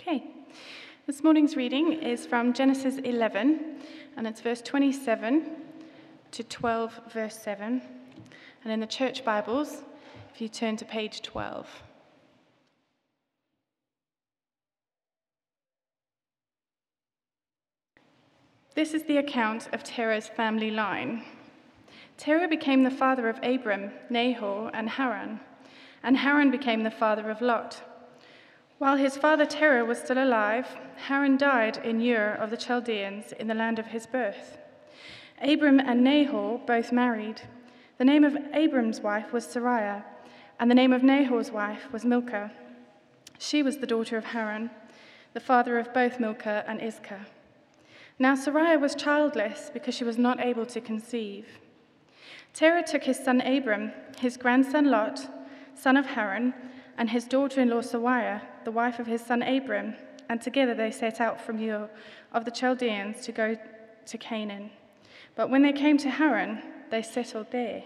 Okay, this morning's reading is from Genesis 11, and it's verse 27 to 12, verse 7. And in the church Bibles, if you turn to page 12. This is the account of Terah's family line. Terah became the father of Abram, Nahor, and Haran became the father of Lot. While his father Terah was still alive, Haran died in Ur of the Chaldeans in the land of his birth. Abram and Nahor both married. The name of Abram's wife was Sarai, and the name of Nahor's wife was Milcah. She was the daughter of Haran, the father of both Milcah and Iscah. Now Sarai was childless because she was not able to conceive. Terah took his son Abram, his grandson Lot, son of Haran, and his daughter-in-law Sarai, the wife of his son Abram, and together they set out from Ur of the Chaldeans to go to Canaan. But when they came to Haran, they settled there.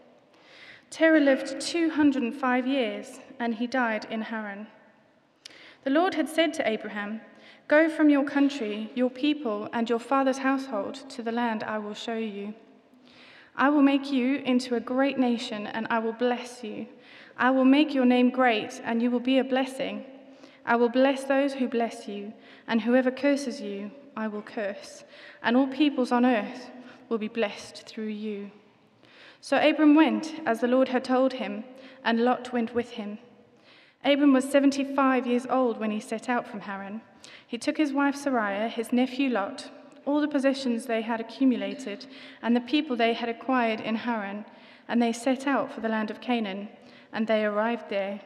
Terah lived 205 years, and he died in Haran. The Lord had said to Abraham, "Go from your country, your people, and your father's household to the land I will show you. I will make you into a great nation, and I will bless you. I will make your name great, and you will be a blessing. I will bless those who bless you, and whoever curses you, I will curse. And all peoples on earth will be blessed through you." So Abram went, as the Lord had told him, and Lot went with him. Abram was 75 years old when he set out from Haran. He took his wife Sarai, his nephew Lot, all the possessions they had accumulated, and the people they had acquired in Haran, and they set out for the land of Canaan, and they arrived there.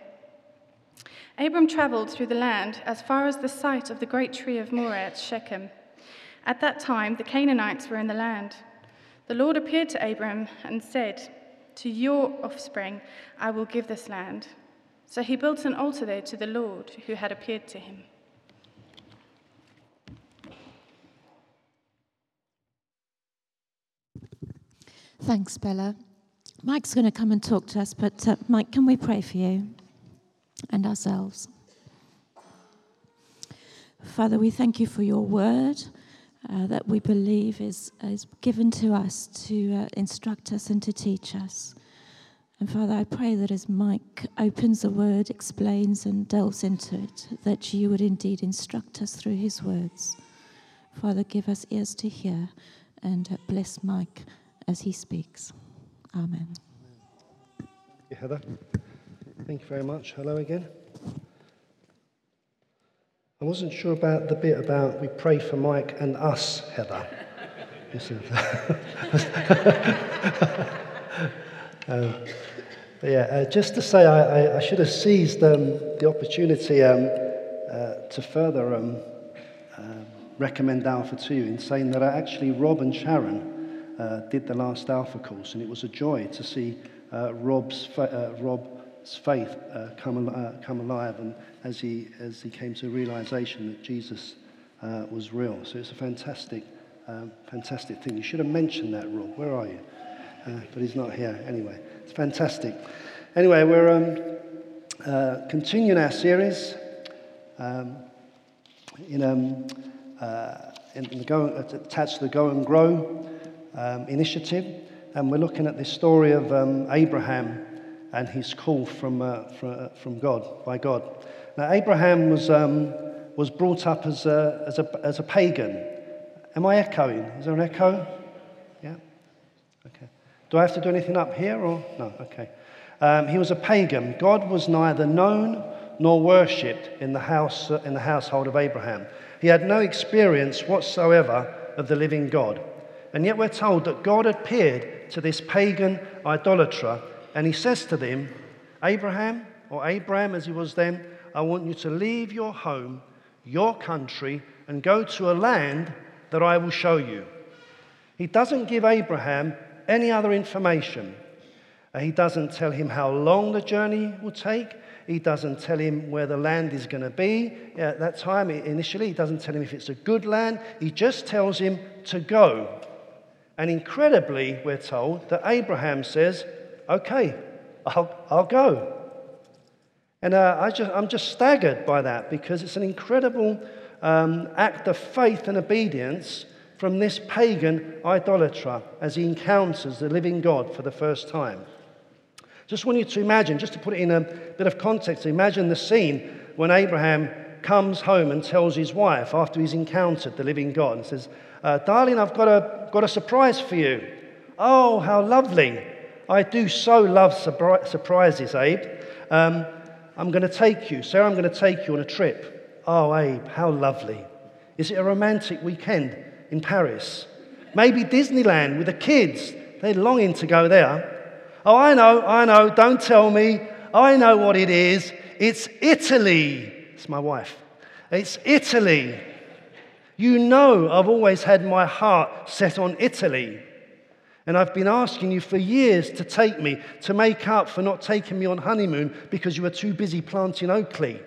Abram traveled through the land as far as the site of the great tree of Moreh at Shechem. At that time, the Canaanites were in the land. The Lord appeared to Abram and said, "To your offspring I will give this land." So he built an altar there to the Lord who had appeared to him. Thanks, Bella. Mike's going to come and talk to us, but Mike, can we pray for you and ourselves? Father, we thank you for your word that we believe is given to us to instruct us and to teach us. And Father, I pray that as Mike opens the word, explains and delves into it, that you would indeed instruct us through his words. Father, give us ears to hear and bless Mike as he speaks. Amen. Heather, thank you very much. Hello again. I wasn't sure about the bit about we pray for Mike and us, Heather. Just to say, I should have seized the opportunity to further recommend Alpha to you in saying that actually Rob and Sharon did the last Alpha course, and it was a joy to see Rob's faith come alive, and as he came to a realization that Jesus was real. So it's a fantastic thing. You should have mentioned that, Rob. Where are you? But he's not here. Anyway, it's fantastic. Anyway, we're continuing our series attached to the Go and Grow initiative, and we're looking at this story of Abraham and his call from God, by God. Now, Abraham was brought up as a pagan. Am I echoing? Is there an echo? Yeah. Okay. Do I have to do anything up here or no? Okay. He was a pagan. God was neither known nor worshipped in the household of Abraham. He had no experience whatsoever of the living God. And yet we're told that God appeared to this pagan idolater, and he says to them, Abraham, or Abram as he was then, I want you to leave your home, your country, and go to a land that I will show you. He doesn't give Abraham any other information. He doesn't tell him how long the journey will take. He doesn't tell him where the land is going to be at that time. Initially, he doesn't tell him if it's a good land. He just tells him to go. And incredibly, we're told that Abraham says, okay, I'll go. And I'm just staggered by that, because it's an incredible act of faith and obedience from this pagan idolater as he encounters the living God for the first time. Just want you to imagine, just to put it in a bit of context, imagine the scene when Abraham comes home and tells his wife after he's encountered the living God and says, darling, I've got a surprise for you. Oh, how lovely. I do so love surprises, Abe. I'm going to take you. Sarah, I'm going to take you on a trip. Oh, Abe, how lovely. Is it a romantic weekend in Paris? Maybe Disneyland with the kids. They're longing to go there. Oh, I know. Don't tell me. I know what it is. It's Italy. It's my wife. It's Italy. You know I've always had my heart set on Italy. And I've been asking you for years to take me, to make up for not taking me on honeymoon because you were too busy planting Oakley.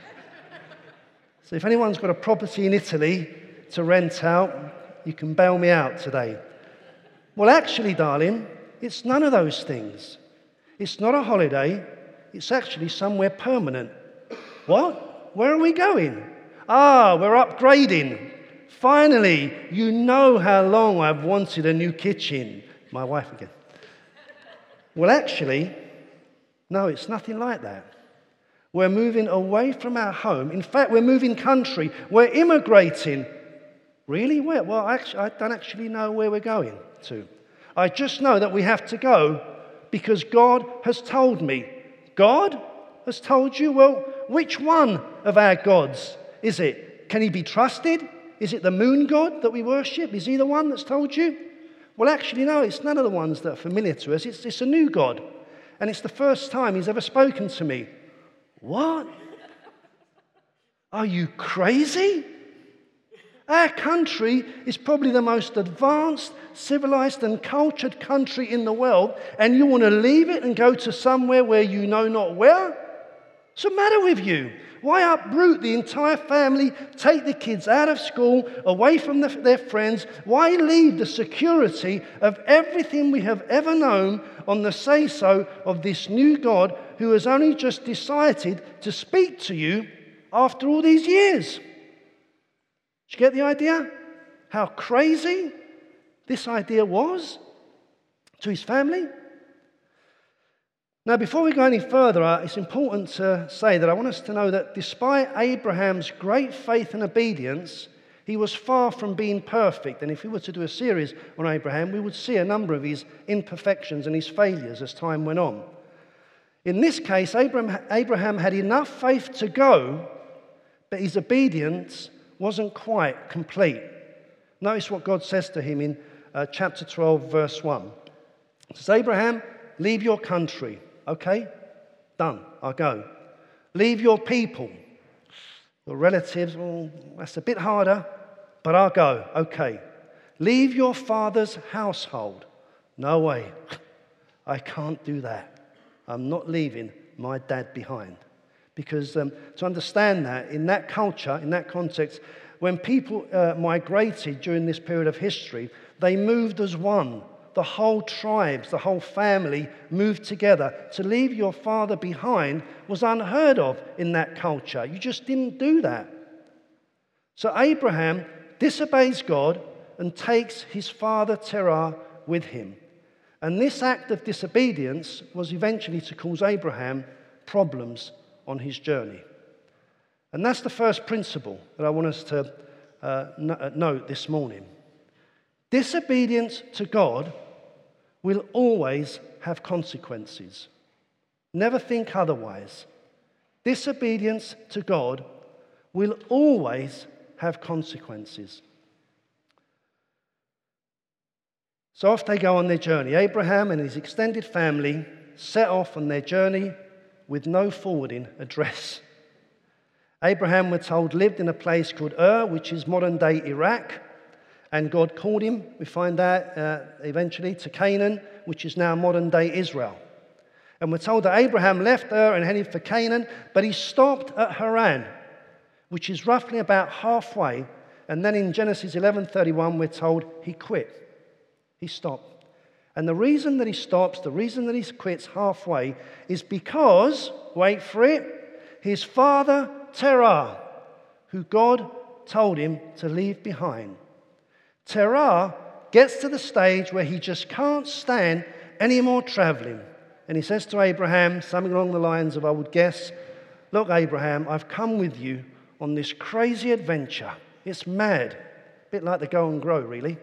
So if anyone's got a property in Italy to rent out, you can bail me out today. Well, actually, darling, it's none of those things. It's not a holiday. It's actually somewhere permanent. What? Where are we going? We're upgrading. Finally, you know how long I've wanted a new kitchen. My wife again. Well, actually, no, it's nothing like that. We're moving away from our home. In fact, we're moving country. We're immigrating. Really? Where? Well, actually, I don't actually know where we're going to. I just know that we have to go because God has told me. God has told you? Well, which one of our gods is it? Can he be trusted? Is it the moon god that we worship? Is he the one that's told you? Well, actually, no, it's none of the ones that are familiar to us. It's a new God. And it's the first time he's ever spoken to me. What? Are you crazy? Our country is probably the most advanced, civilized and cultured country in the world, and you want to leave it and go to somewhere where you know not where? What's the matter with you? Why uproot the entire family, take the kids out of school, away from their friends? Why leave the security of everything we have ever known on the say-so of this new God who has only just decided to speak to you after all these years? Did you get the idea? How crazy this idea was to his family? Now, before we go any further, it's important to say that I want us to know that despite Abraham's great faith and obedience, he was far from being perfect. And if we were to do a series on Abraham, we would see a number of his imperfections and his failures as time went on. In this case, Abraham had enough faith to go, but his obedience wasn't quite complete. Notice what God says to him in chapter 12, verse 1. It says, Abraham, leave your country. Okay, done, I'll go. Leave your people, your relatives, well, that's a bit harder, but I'll go. Okay. Leave your father's household. No way, I can't do that. I'm not leaving my dad behind. Because to understand that, in that culture, in that context, when people migrated during this period of history, they moved as one. The whole tribes, the whole family moved together. To leave your father behind was unheard of in that culture. You just didn't do that. So Abraham disobeys God and takes his father Terah with him. And this act of disobedience was eventually to cause Abraham problems on his journey. And that's the first principle that I want us to note this morning. Disobedience to God will always have consequences. Never think otherwise. Disobedience to God will always have consequences. So off they go on their journey. Abraham and his extended family set off on their journey with no forwarding address. Abraham, we're told, lived in a place called Ur, which is modern-day Iraq. And God called him, we find that eventually, to Canaan, which is now modern-day Israel. And we're told that Abraham left Ur and headed for Canaan, but he stopped at Haran, which is roughly about halfway. And then in Genesis 11:31, we're told he quit. He stopped. And the reason that he stops, the reason that he quits halfway, is because, wait for it, his father Terah, who God told him to leave behind. Terah gets to the stage where he just can't stand any more traveling. And he says to Abraham, something along the lines of, I would guess, look, Abraham, I've come with you on this crazy adventure. It's mad. A bit like the Go and Grow, really.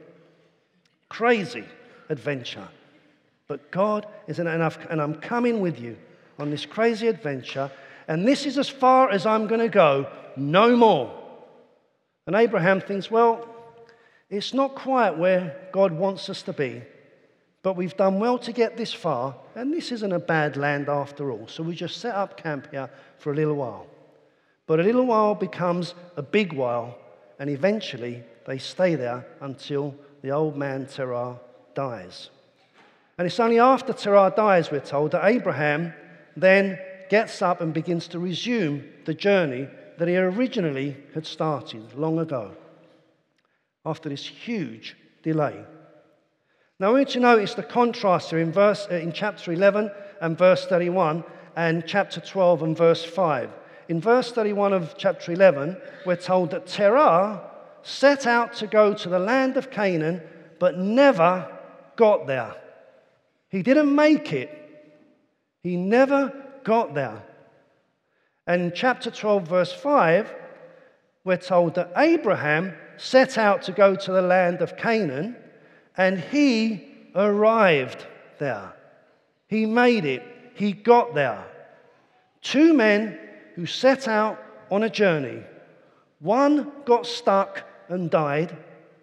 Crazy adventure. But God isn't enough, and I'm coming with you on this crazy adventure, and this is as far as I'm going to go, no more. And Abraham thinks, well, it's not quite where God wants us to be, but we've done well to get this far, and this isn't a bad land after all, so we just set up camp here for a little while. But a little while becomes a big while, and eventually they stay there until the old man Terah dies. And it's only after Terah dies, we're told, that Abraham then gets up and begins to resume the journey that he originally had started long ago, after this huge delay. Now, I want you to notice the contrast here in chapter 11 and verse 31 and chapter 12 and verse 5. In verse 31 of chapter 11, we're told that Terah set out to go to the land of Canaan, but never got there. He didn't make it. He never got there. And in chapter 12, verse 5, we're told that Abraham set out to go to the land of Canaan, and he arrived there. He made it. He got there. Two men who set out on a journey. One got stuck and died.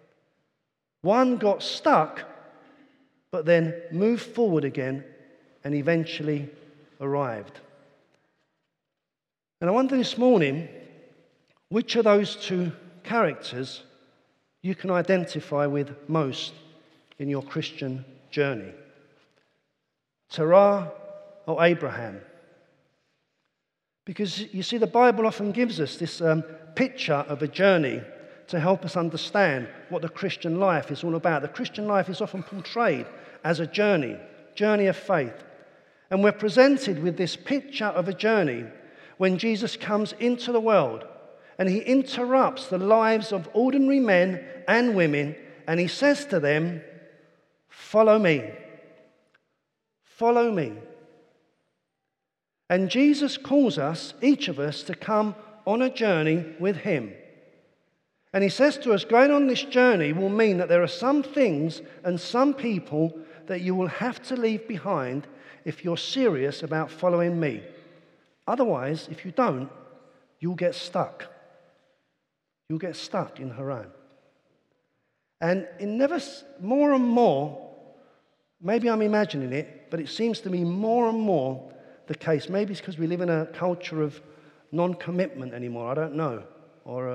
One got stuck, but then moved forward again and eventually arrived. And I wonder this morning, which of those two characters you can identify with most in your Christian journey? Terah or Abraham? Because you see, the Bible often gives us this picture of a journey to help us understand what the Christian life is all about. The Christian life is often portrayed as a journey of faith. And we're presented with this picture of a journey when Jesus comes into the world and he interrupts the lives of ordinary men and women, and he says to them, "Follow me. Follow me." And Jesus calls us, each of us, to come on a journey with him. And he says to us, going on this journey will mean that there are some things and some people that you will have to leave behind if you're serious about following me. Otherwise, if you don't, you'll get stuck. You'll get stuck in Haran. And it never, more and more, maybe I'm imagining it, but it seems to me more and more the case. Maybe it's because we live in a culture of non-commitment anymore. I don't know. Or,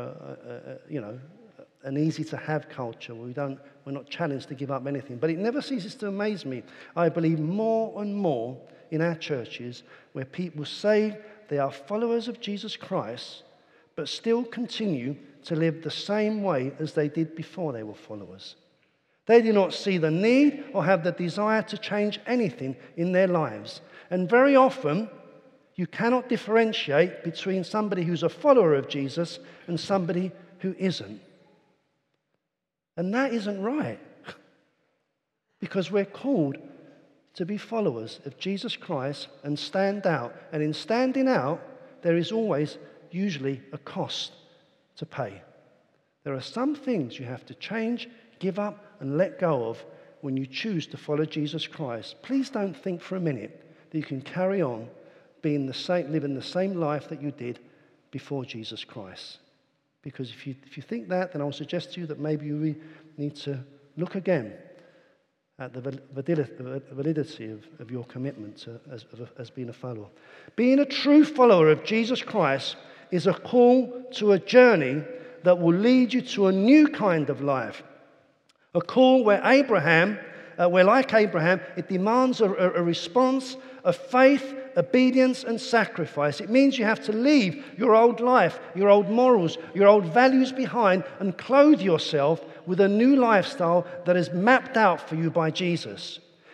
an easy-to-have culture where we're not challenged to give up anything. But it never ceases to amaze me. I believe more and more in our churches where people say they are followers of Jesus Christ, but still continue to live the same way as they did before they were followers. They do not see the need or have the desire to change anything in their lives. And very often, you cannot differentiate between somebody who's a follower of Jesus and somebody who isn't. And that isn't right. Because we're called to be followers of Jesus Christ and stand out. And in standing out, there is always, usually, a cost to pay. There are some things you have to change, give up, and let go of when you choose to follow Jesus Christ. Please don't think for a minute that you can carry on living the same life that you did before Jesus Christ. Because if you think that, then I'll suggest to you that maybe you need to look again at the validity of your commitment as being a follower. Being a true follower of Jesus Christ is a call to a journey that will lead you to a new kind of life. A call where like Abraham, it demands a response of faith, obedience, and sacrifice. It means you have to leave your old life, your old morals, your old values behind and clothe yourself with a new lifestyle that is mapped out for you by Jesus.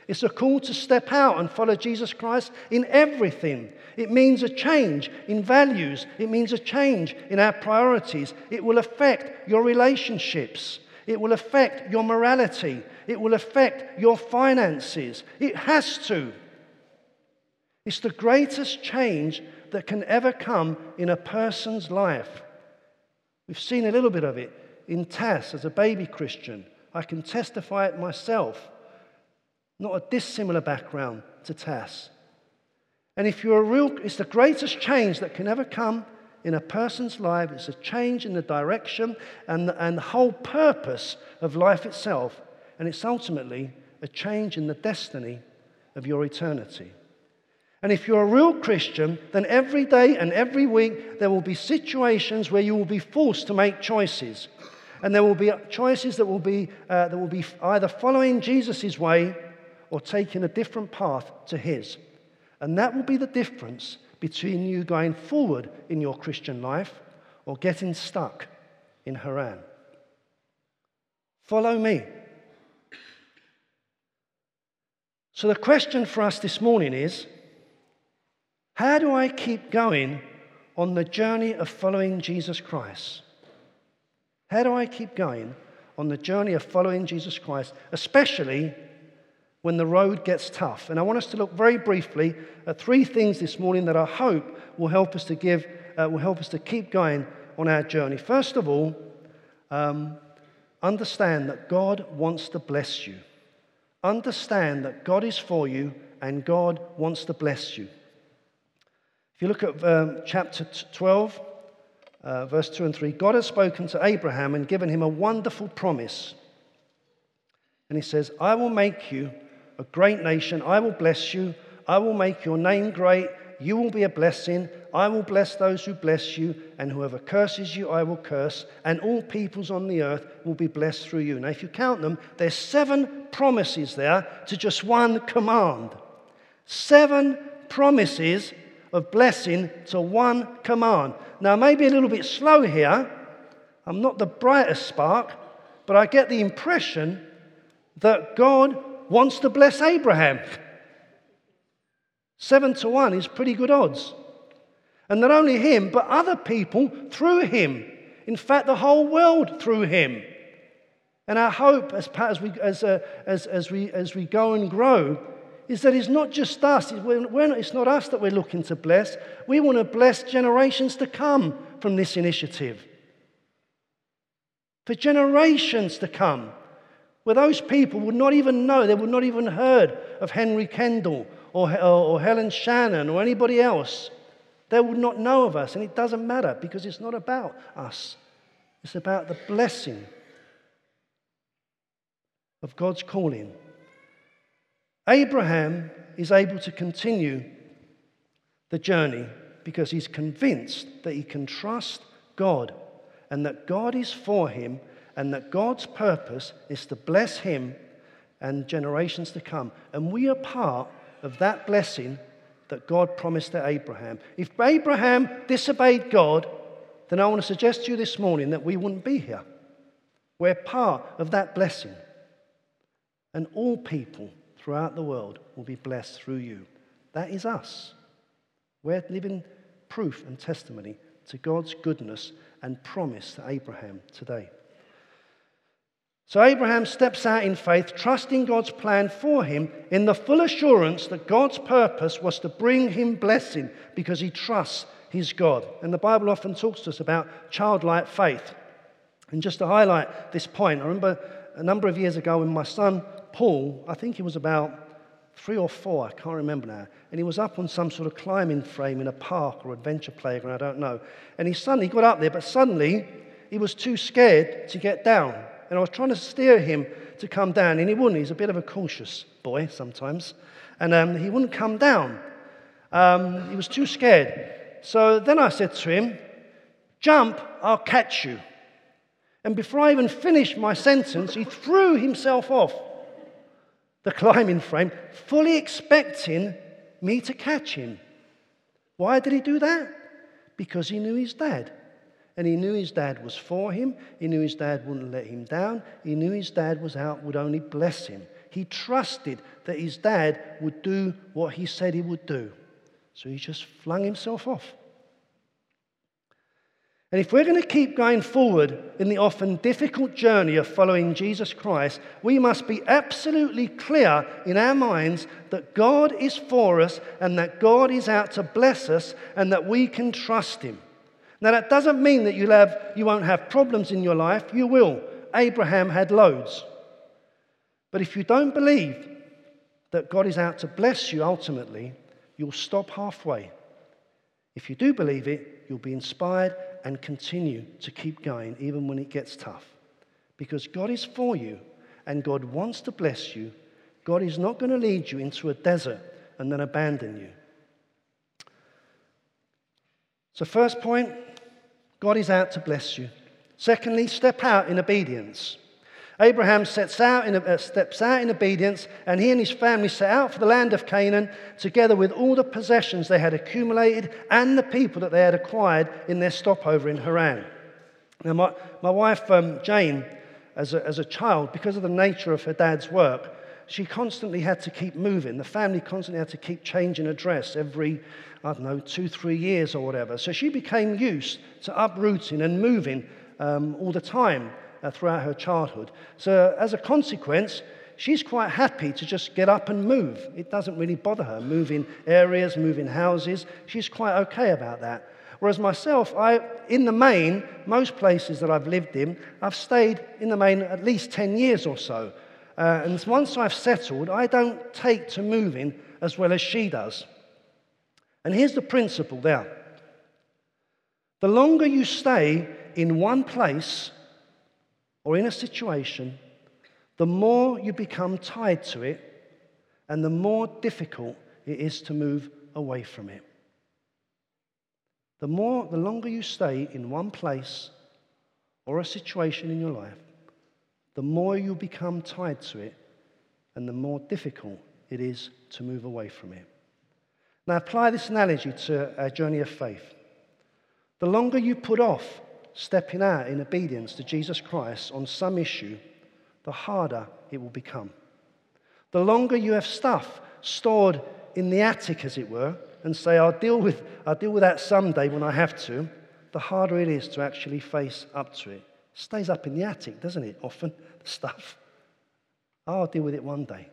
It's a call to step out and follow Jesus Christ in everything. It means a change in values. It means a change in our priorities. It will affect your relationships. It will affect your morality. It will affect your finances. It has to. It's the greatest change that can ever come in a person's life. We've seen a little bit of it in Tass as a baby Christian. I can testify it myself. Not a dissimilar background to Tass. And if you're it's the greatest change that can ever come in a person's life. It's a change in the direction and the whole purpose of life itself. And it's ultimately a change in the destiny of your eternity. And if you're a real Christian, then every day and every week there will be situations where you will be forced to make choices. And there will be choices that will be either following Jesus' way or taking a different path to his. And that will be the difference between you going forward in your Christian life or getting stuck in Haran. Follow me. So the question for us this morning is, how do I keep going on the journey of following Jesus Christ? How do I keep going on the journey of following Jesus Christ, especially when the road gets tough? And I want us to look very briefly at three things this morning that I hope will help us to keep going on our journey. First of all, understand that God wants to bless you. Understand that God is for you and God wants to bless you. If you look at chapter 12, verse 2 and 3, God has spoken to Abraham and given him a wonderful promise. And he says, I will make you a great nation. I will bless you. I will make your name great. You will be a blessing. I will bless those who bless you. And whoever curses you, I will curse. And all peoples on the earth will be blessed through you. Now, if you count them, there's 7 promises there to just one command. 7 promises of blessing to one command. Now, maybe a little bit slow here. I'm not the brightest spark, but I get the impression that God wants to bless Abraham. 7-1 is pretty good odds. And not only him, but other people through him. In fact, the whole world through him. And our hope as we go and grow is that it's not just us. It's not us that we're looking to bless. We want to bless generations to come from this initiative. For generations to come, where those people would not even know, they would not even heard of Henry Kendall or Helen Shannon or anybody else. They would not know of us, and it doesn't matter because it's not about us. It's about the blessing of God's calling. Abraham is able to continue the journey because he's convinced that he can trust God and that God is for him and that God's purpose is to bless him and generations to come. And we are part of that blessing that God promised to Abraham. If Abraham disobeyed God, then I want to suggest to you this morning that we wouldn't be here. We're part of that blessing. And all people throughout the world will be blessed through you. That is us. We're living proof and testimony to God's goodness and promise to Abraham today. So Abraham steps out in faith, trusting God's plan for him in the full assurance that God's purpose was to bring him blessing because he trusts his God. And the Bible often talks to us about childlike faith. And just to highlight this point, I remember a number of years ago when my son Paul, I think he was about 3 or 4, I can't remember now, and he was up on some sort of climbing frame in a park or adventure playground, I don't know. And he got up there, but suddenly he was too scared to get down. And I was trying to steer him to come down, and he wouldn't. He's a bit of a cautious boy sometimes. And he wouldn't come down. He was too scared. So then I said to him, "Jump, I'll catch you." And before I even finished my sentence, he threw himself off the climbing frame, fully expecting me to catch him. Why did he do that? Because he knew his dad. And he knew his dad was for him. He knew his dad wouldn't let him down. He knew his dad would only bless him. He trusted that his dad would do what he said he would do. So he just flung himself off. And if we're going to keep going forward in the often difficult journey of following Jesus Christ, we must be absolutely clear in our minds that God is for us and that God is out to bless us and that we can trust him. Now, that doesn't mean that you won't have problems in your life. You will. Abraham had loads. But if you don't believe that God is out to bless you ultimately, you'll stop halfway. If you do believe it, you'll be inspired and continue to keep going even when it gets tough. Because God is for you and God wants to bless you. God is not going to lead you into a desert and then abandon you. So first point, God is out to bless you. Secondly, step out in obedience. Abraham steps out in obedience, and he and his family set out for the land of Canaan, together with all the possessions they had accumulated and the people that they had acquired in their stopover in Haran. Now, my wife, Jane, as a child, because of the nature of her dad's work, she constantly had to keep moving. The family constantly had to keep changing address every, 2-3 years or whatever. So she became used to uprooting and moving all the time throughout her childhood. So as a consequence, she's quite happy to just get up and move. It doesn't really bother her, moving areas, moving houses. She's quite okay about that. Whereas myself, in the main, most places that I've lived in, I've stayed in the main at least 10 years or so. And once I've settled, I don't take to moving as well as she does. And here's the principle there. The longer you stay in one place or in a situation, the more you become tied to it and the more difficult it is to move away from it. The longer you stay in one place or a situation in your life, the more you become tied to it and the more difficult it is to move away from it. Now apply this analogy to our journey of faith. The longer you put off stepping out in obedience to Jesus Christ on some issue, the harder it will become. The longer you have stuff stored in the attic, as it were, and say, I'll deal with that someday when I have to, the harder it is to actually face up to it. It stays up in the attic, doesn't it, often, the stuff. I'll deal with it one day.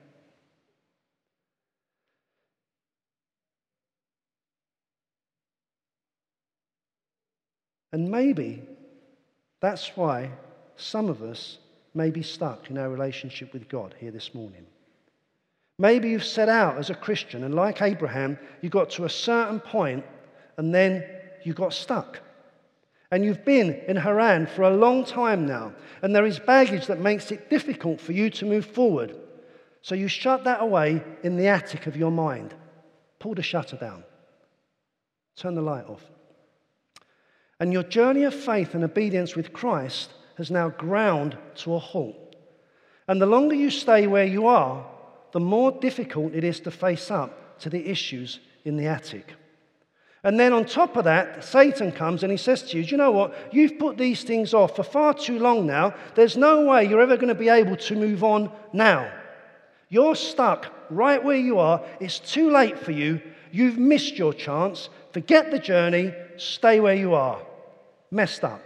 And maybe that's why some of us may be stuck in our relationship with God here this morning. Maybe you've set out as a Christian, and like Abraham, you got to a certain point and then you got stuck. And you've been in Haran for a long time now, and there is baggage that makes it difficult for you to move forward. So you shut that away in the attic of your mind. Pull the shutter down. Turn the light off. And your journey of faith and obedience with Christ has now ground to a halt. And the longer you stay where you are, the more difficult it is to face up to the issues in the attic. And then on top of that, Satan comes and he says to you, do you know what? You've put these things off for far too long now. There's no way you're ever going to be able to move on now. You're stuck right where you are. It's too late for you. You've missed your chance. Forget the journey. Stay where you are. Messed up.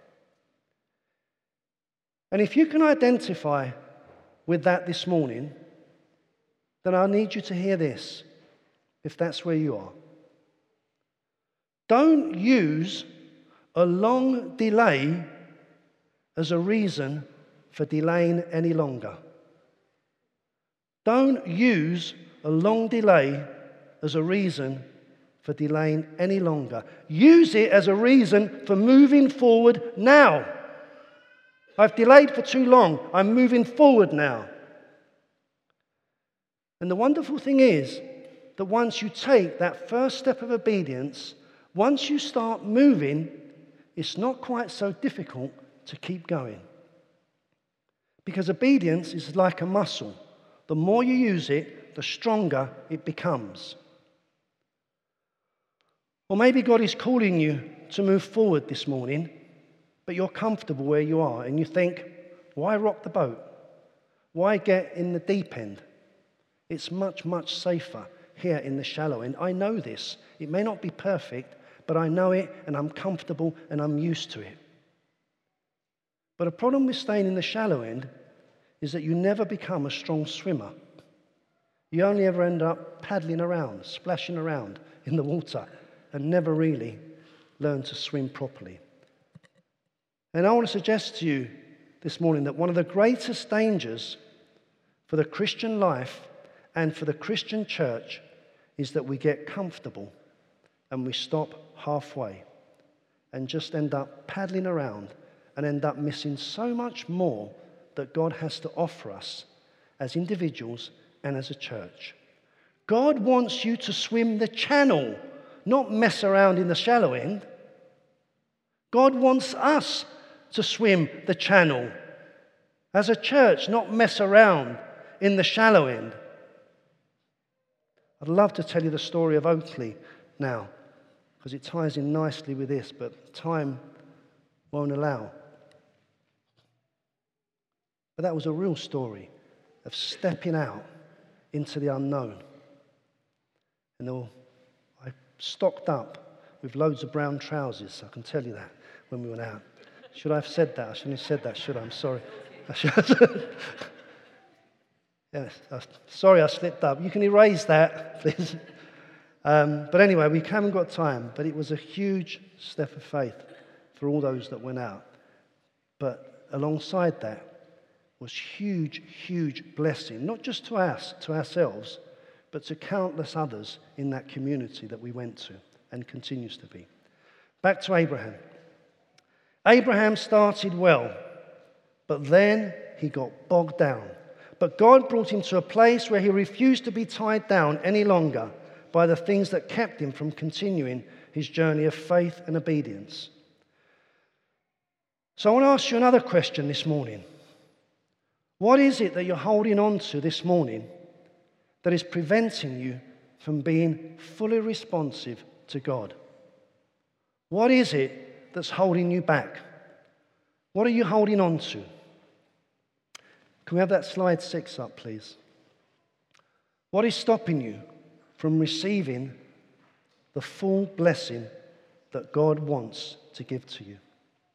And if you can identify with that this morning, then I need you to hear this, if that's where you are. Don't use a long delay as a reason for delaying any longer. Don't use a long delay as a reason for delaying any longer. Use it as a reason for moving forward now. I've delayed for too long. I'm moving forward now. And the wonderful thing is that once you take that first step of obedience, once you start moving, it's not quite so difficult to keep going. Because obedience is like a muscle. The more you use it, the stronger it becomes. Or maybe God is calling you to move forward this morning, but you're comfortable where you are and you think, why rock the boat? Why get in the deep end? It's much, much safer here in the shallow end. I know this. It may not be perfect, but I know it and I'm comfortable and I'm used to it. But a problem with staying in the shallow end is that you never become a strong swimmer. You only ever end up paddling around, splashing around in the water and never really learn to swim properly. And I want to suggest to you this morning that one of the greatest dangers for the Christian life and for the Christian church is that we get comfortable and we stop halfway and just end up paddling around and end up missing so much more that God has to offer us as individuals and as a church. God wants you to swim the channel, not mess around in the shallow end. God wants us to swim the channel as a church, not mess around in the shallow end. I'd love to tell you the story of Oakley now, because it ties in nicely with this, but time won't allow. But that was a real story of stepping out into the unknown. And I stocked up with loads of brown trousers, I can tell you that, when we went out. Should I have said that? I shouldn't have said that, should I? I'm sorry. Yes, sorry I slipped up. You can erase that, please. But anyway, we haven't got time. But it was a huge step of faith for all those that went out. But alongside that was huge, huge blessing, not just to us, to ourselves, but to countless others in that community that we went to and continues to be. Back to Abraham. Abraham started well, but then he got bogged down. But God brought him to a place where he refused to be tied down any longer by the things that kept him from continuing his journey of faith and obedience. So I want to ask you another question this morning. What is it that you're holding on to this morning that is preventing you from being fully responsive to God? What is it that's holding you back? What are you holding on to? Can we have that slide 6 up, please? What is stopping you from receiving the full blessing that God wants to give to you?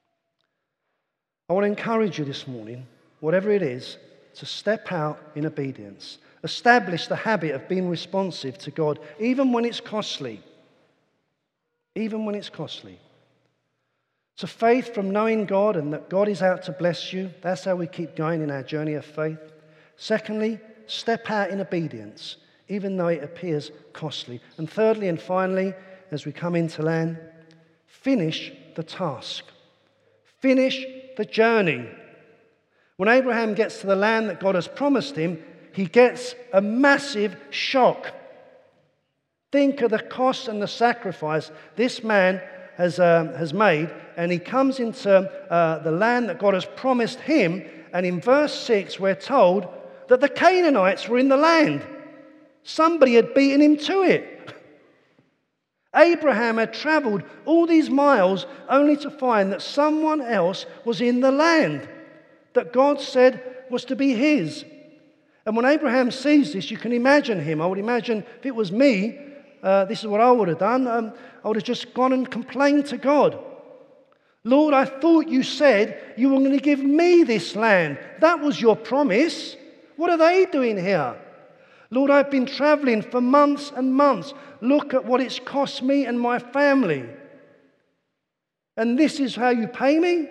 I want to encourage you this morning, whatever it is, to step out in obedience. Establish the habit of being responsive to God, even when it's costly. Even when it's costly. So faith from knowing God and that God is out to bless you. That's how we keep going in our journey of faith. Secondly, step out in obedience, even though it appears costly. And thirdly and finally, as we come into land, finish the task. Finish the journey. When Abraham gets to the land that God has promised him, he gets a massive shock. Think of the cost and the sacrifice this man has made, and he comes into the land that God has promised him, and in verse 6 we're told that the Canaanites were in the land. Somebody had beaten him to it. Abraham had travelled all these miles only to find that someone else was in the land that God said was to be his. And when Abraham sees this, you can imagine him. I would imagine if it was me, this is what I would have done. I would have just gone and complained to God. Lord, I thought you said you were going to give me this land. That was your promise. What are they doing here? Lord, I've been traveling for months and months. Look at what it's cost me and my family. And this is how you pay me?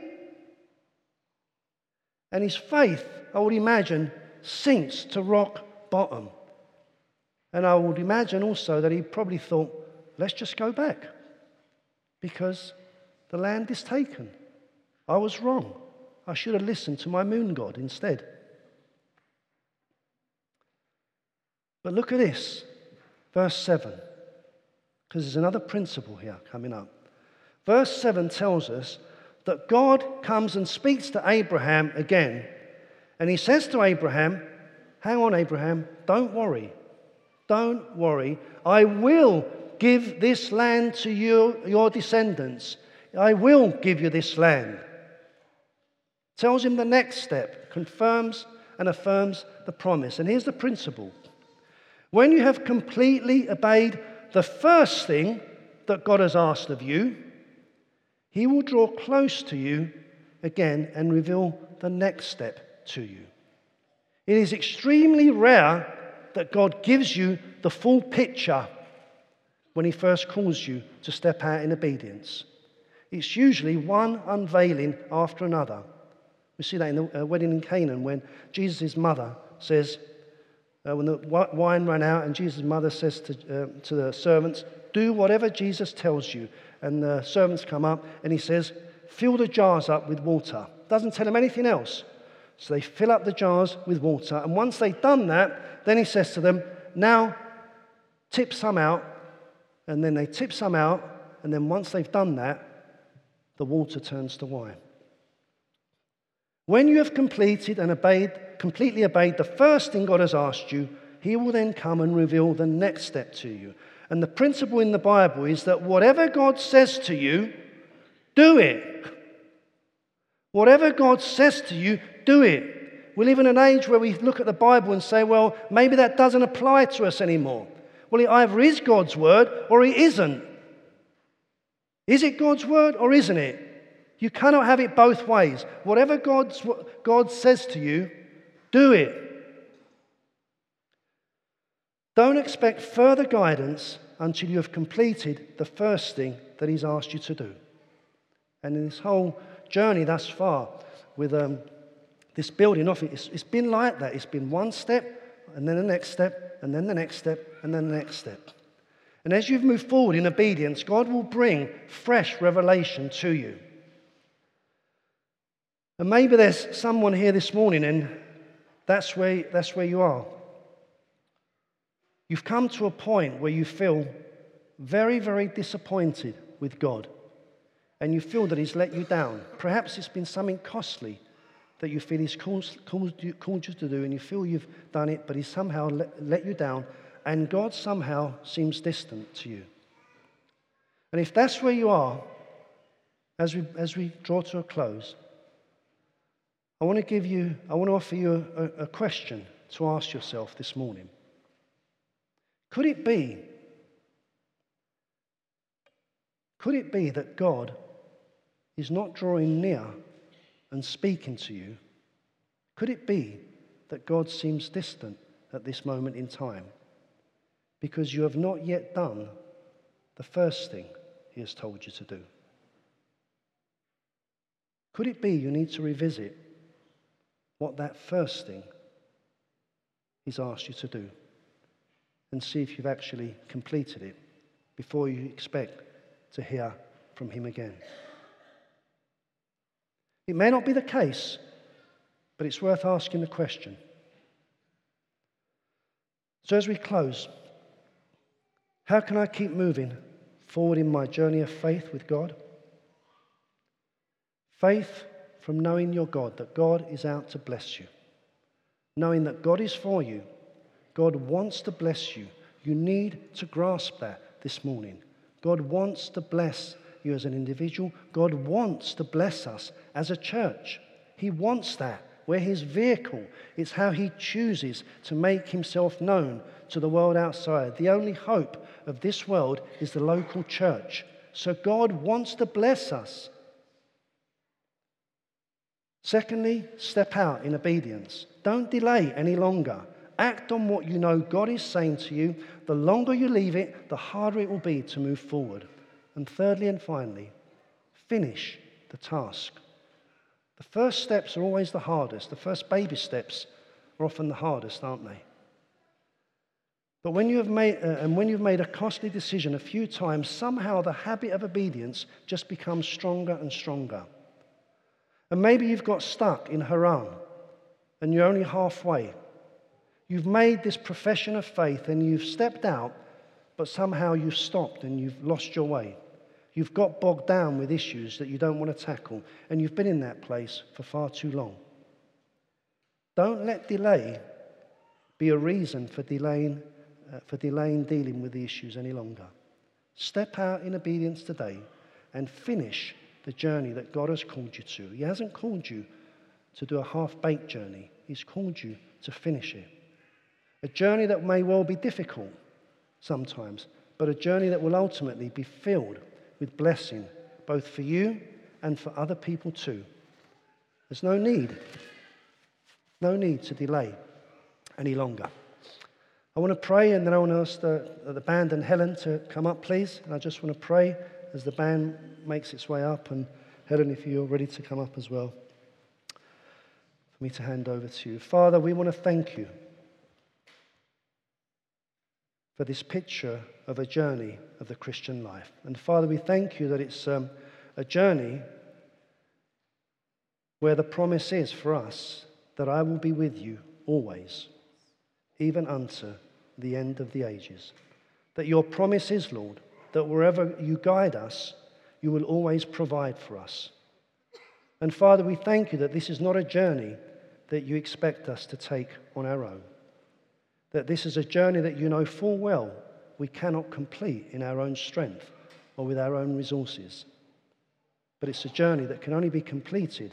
And his faith, I would imagine, sinks to rock bottom. And I would imagine also that he probably thought, let's just go back, because the land is taken. I was wrong. I should have listened to my moon god instead. But look at this, verse 7, because there's another principle here coming up. Verse 7 tells us that God comes and speaks to Abraham again, and he says to Abraham, hang on, Abraham, don't worry. Don't worry. I will give this land to you, your descendants. I will give you this land. Tells him the next step, confirms and affirms the promise. And here's the principle. When you have completely obeyed the first thing that God has asked of you, he will draw close to you again and reveal the next step to you. It is extremely rare that God gives you the full picture when he first calls you to step out in obedience. It's usually one unveiling after another. We see that in the wedding in Canaan when Jesus' mother says, when the wine ran out, and Jesus' mother says to the servants, do whatever Jesus tells you. And the servants come up and he says, fill the jars up with water. Doesn't tell them anything else. So they fill up the jars with water. And once they've done that, then he says to them, now tip some out. And then they tip some out. And then once they've done that, the water turns to wine. When you have completely obeyed the first thing God has asked you, he will then come and reveal the next step to you. And the principle in the Bible is that whatever God says to you, do it. Whatever God says to you, do it. We live in an age where we look at the Bible and say, well, maybe that doesn't apply to us anymore. Well, it either is God's word or it isn't. Is it God's word or isn't it? You cannot have it both ways. Whatever God says to you, do it. Don't expect further guidance until you have completed the first thing that he's asked you to do. And in this whole journey thus far with this building off, it's been like that. It's been one step, and then the next step, and then the next step, and then the next step. And as you've moved forward in obedience, God will bring fresh revelation to you. And maybe there's someone here this morning, and that's where you are. You've come to a point where you feel very, very disappointed with God. And you feel that he's let you down. Perhaps it's been something costly that you feel he's called you to do, and you feel you've done it, but he's somehow let you down, and God somehow seems distant to you. And if that's where you are, as we draw to a close, I want to offer you a question to ask yourself this morning. Could it be that God is not drawing near and speaking to you? Could it be that God seems distant at this moment in time because you have not yet done the first thing he has told you to do? Could it be you need to revisit what that first thing he's asked you to do and see if you've actually completed it before you expect to hear from him again? It may not be the case, but it's worth asking the question. So as we close, how can I keep moving forward in my journey of faith with God? Faith from knowing your God, that God is out to bless you. Knowing that God is for you. God wants to bless you. You need to grasp that this morning. God wants to bless you as an individual. God wants to bless us as a church. He wants that. We're his vehicle. It's how he chooses to make himself known to the world outside. The only hope of this world is the local church. So God wants to bless us. Secondly, step out in obedience. Don't delay any longer. Act on what you know God is saying to you. The longer you leave it, the harder it will be to move forward. And thirdly and finally, finish the task. The first steps are always the hardest. The first baby steps are often the hardest, aren't they? But when you've made a costly decision a few times, somehow the habit of obedience just becomes stronger and stronger. And maybe you've got stuck in Haran and you're only halfway. You've made this profession of faith and you've stepped out, but somehow you've stopped and you've lost your way. You've got bogged down with issues that you don't want to tackle, and you've been in that place for far too long. Don't let delay be a reason for delaying dealing with the issues any longer. Step out in obedience today and finish the journey that God has called you to. He hasn't called you to do a half-baked journey. He's called you to finish it. A journey that may well be difficult sometimes, but a journey that will ultimately be filled with blessing, both for you and for other people too. There's no need to delay any longer. I want to pray, and then I want to ask the band and Helen to come up, please. And I just want to pray as the band makes its way up. And Helen, if you're ready to come up as well, for me to hand over to you. Father, we want to thank you for this picture of a journey of the Christian life. And Father, we thank you that it's a journey where the promise is for us that I will be with you always, even unto the end of the ages. That your promise is, Lord, that wherever you guide us, you will always provide for us. And Father, we thank you that this is not a journey that you expect us to take on our own. That this is a journey that you know full well we cannot complete in our own strength or with our own resources. But it's a journey that can only be completed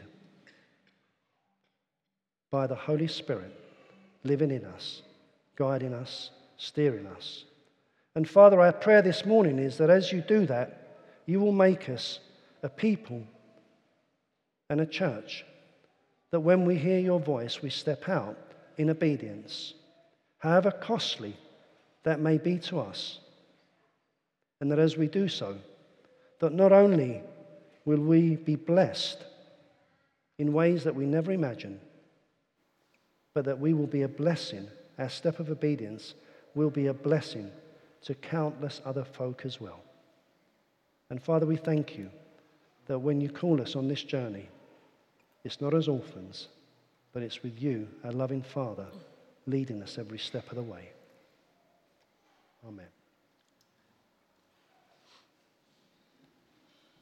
by the Holy Spirit living in us, guiding us, steering us. And Father, our prayer this morning is that as you do that, you will make us a people and a church that when we hear your voice, we step out in obedience, however costly that may be to us. And that as we do so, that not only will we be blessed in ways that we never imagined, but that we will be a blessing. Our step of obedience will be a blessing to countless other folk as well. And Father, we thank you that when you call us on this journey, it's not as orphans, but it's with you, our loving Father, leading us every step of the way. Amen.